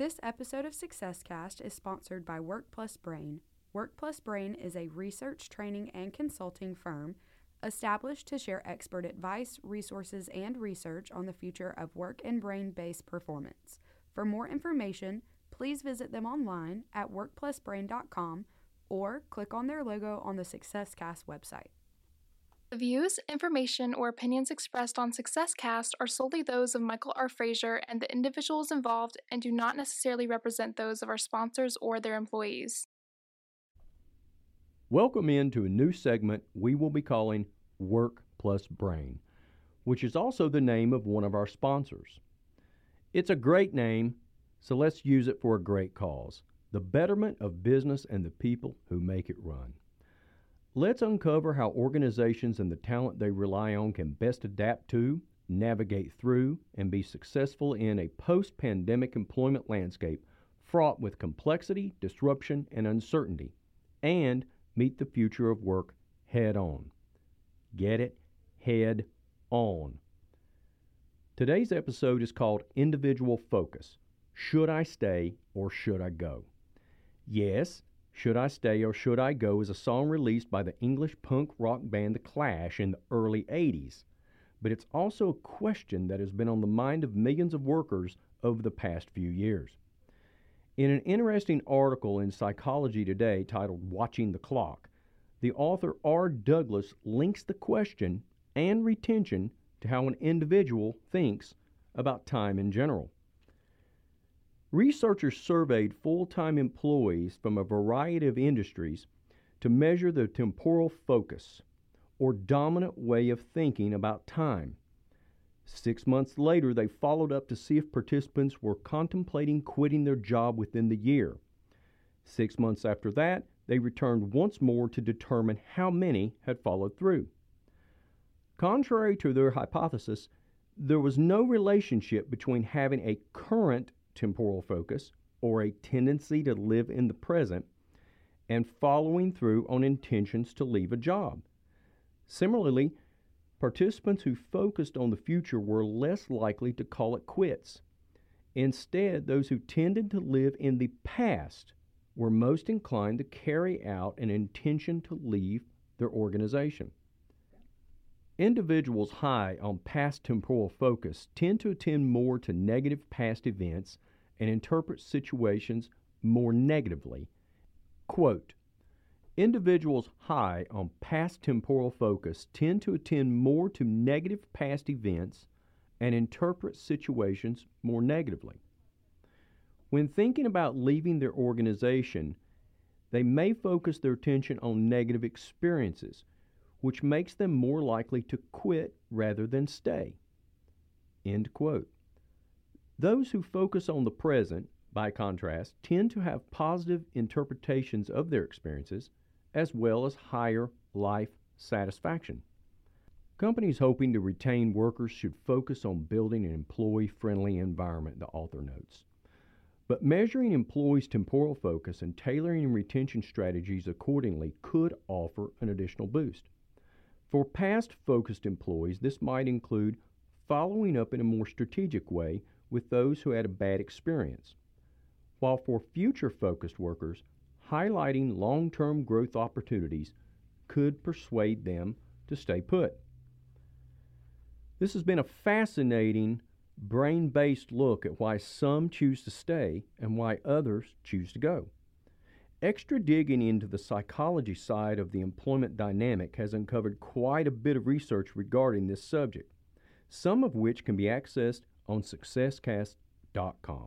This episode of SuccessCast is sponsored by Work Plus Brain. Work Plus Brain is a research, training, and consulting firm established to share expert advice, resources, and research on the future of work and brain-based performance. For more information, please visit them online at workplusbrain.com or click on their logo on the SuccessCast website. The views, information, or opinions expressed on SuccessCast are solely those of Michael R. Frazier and the individuals involved and do not necessarily represent those of our sponsors or their employees. Welcome into a new segment we will be calling Work Plus Brain, which is also the name of one of our sponsors. It's a great name, so let's use it for a great cause, the betterment of business and the people who make it run. Let's uncover how organizations and the talent they rely on can best adapt to, navigate through, and be successful in a post-pandemic employment landscape fraught with complexity, disruption, and uncertainty, and meet the future of work head on. Get it? Head on. Today's episode is called Individual Focus. Should I stay or should I go? Yes, Should I Stay or Should I Go is a song released by the English punk rock band The Clash in the early 80s. But it's also a question that has been on the mind of millions of workers over the past few years. In an interesting article in Psychology Today titled Watching the Clock, the author R. Douglas links the question and retention to how an individual thinks about time in general. Researchers surveyed full-time employees from a variety of industries to measure the temporal focus, or dominant way of thinking about time. 6 months later, they followed up to see if participants were contemplating quitting their job within the year. 6 months after that, they returned once more to determine how many had followed through. Contrary to their hypothesis, there was no relationship between having a current temporal focus, or a tendency to live in the present, and following through on intentions to leave a job. Similarly, participants who focused on the future were less likely to call it quits. Instead, those who tended to live in the past were most inclined to carry out an intention to leave their organization. Individuals high on past temporal focus tend to attend more to negative past events and interpret situations more negatively. Quote, individuals high on past temporal focus tend to attend more to negative past events and interpret situations more negatively. When thinking about leaving their organization, they may focus their attention on negative experiences, which makes them more likely to quit rather than stay. End quote. Those who focus on the present, by contrast, tend to have positive interpretations of their experiences, as well as higher life satisfaction. Companies hoping to retain workers should focus on building an employee-friendly environment, the author notes. But measuring employees' temporal focus and tailoring retention strategies accordingly could offer an additional boost. For past focused employees, this might include following up in a more strategic way with those who had a bad experience, while for future focused workers, highlighting long-term growth opportunities could persuade them to stay put. This has been a fascinating brain-based look at why some choose to stay and why others choose to go. Extra digging into the psychology side of the employment dynamic has uncovered quite a bit of research regarding this subject, some of which can be accessed on successcast.com.